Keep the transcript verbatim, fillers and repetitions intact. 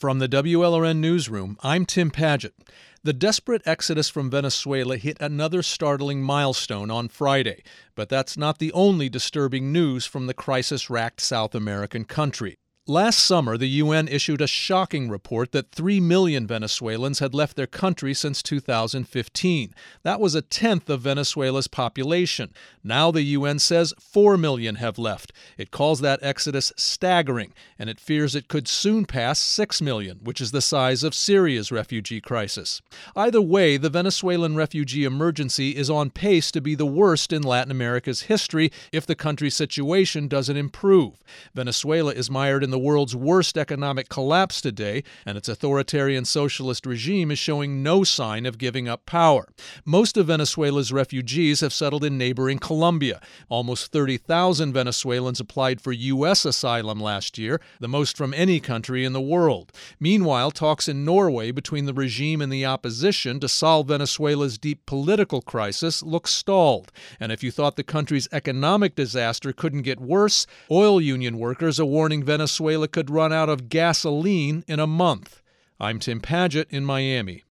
From the W L R N Newsroom, I'm Tim Paget. The desperate exodus from Venezuela hit another startling milestone on Friday, but that's not the only disturbing news from the crisis-racked South American country. Last summer, the U N issued a shocking report that three million Venezuelans had left their country since two thousand fifteen. That was a tenth of Venezuela's population. Now the U N says four million have left. It calls that exodus staggering, and it fears it could soon pass six million, which is the size of Syria's refugee crisis. Either way, the Venezuelan refugee emergency is on pace to be the worst in Latin America's history if the country's situation doesn't improve. Venezuela is mired in the world's worst economic collapse today, and its authoritarian socialist regime is showing no sign of giving up power. Most of Venezuela's refugees have settled in neighboring Colombia. Almost thirty thousand Venezuelans applied for U S asylum last year, the most from any country in the world. Meanwhile, talks in Norway between the regime and the opposition to solve Venezuela's deep political crisis look stalled. And if you thought the country's economic disaster couldn't get worse, oil union workers are warning Venezuela could run out of gasoline in a month. I'm Tim Paget in Miami.